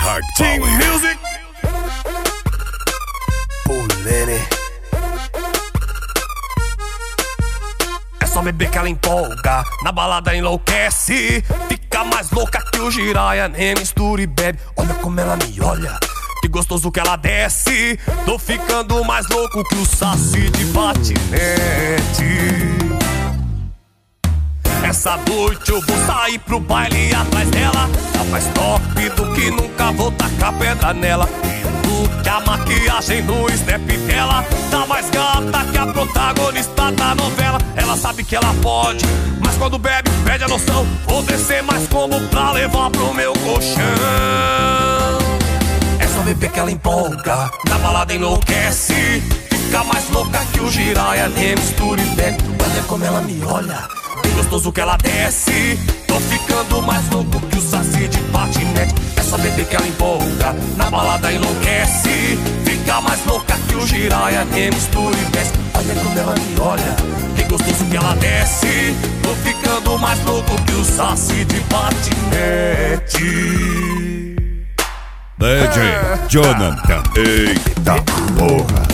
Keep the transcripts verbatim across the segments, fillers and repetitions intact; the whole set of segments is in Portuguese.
Hard Team Power. Music. Polene. É só beber que ela empolga, na balada enlouquece. Fica mais louca que o Jiraya, nem mistura e bebe. Olha como ela me olha, que gostoso que ela desce. Tô ficando mais louco que o Saci de patinete. Essa noite eu vou sair pro baile atrás dela. Tá mais top do que nunca, vou tacar pedra nela. E do que a maquiagem no step dela, tá mais gata que a protagonista da novela. Ela sabe que ela pode, mas quando bebe, perde a noção. Vou descer mais como pra levar pro meu colchão. É só beber que ela empolga, na balada enlouquece. Fica mais louca que o Jiraya, nem mistura e bebe. Olha como ela me olha, que gostoso que ela desce. Tô ficando mais louco que o Saci de patinete. É só beber que ela empolga, na balada enlouquece. Fica mais louca que o Jiraya, nem mistura e desce. Olha como ela me olha, que gostoso que ela desce. Tô ficando mais louco que o Saci de patinete. D J Jonathan. Eita porra.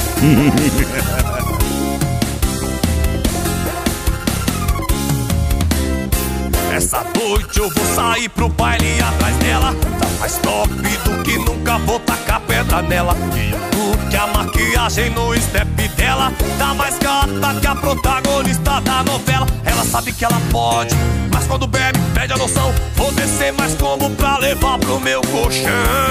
Essa noite eu vou sair pro baile atrás dela. Tá mais top do que nunca, vou tacar pedra nela. E do que a maquiagem no step dela, tá mais gata que a protagonista da novela. Ela sabe que ela pode, mas quando bebe, perde a noção. Vou descer mais como pra levar pro meu colchão.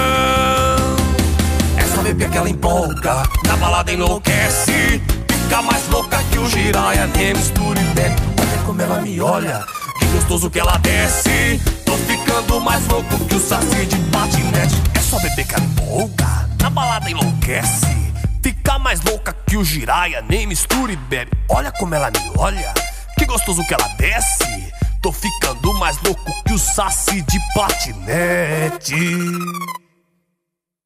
É só beber que ela empolga, na balada enlouquece. Fica mais louca que o Jiraya, nem mistura e bebe. Olha como ela me olha, que gostoso que ela desce. Tô ficando mais louco que o Saci de patinete. É só beber que ela empolga, na balada enlouquece. Fica mais louca que o Jiraya, nem mistura e bebe. Olha como ela me olha, que gostoso que ela desce. Tô ficando mais louco que o Saci de patinete.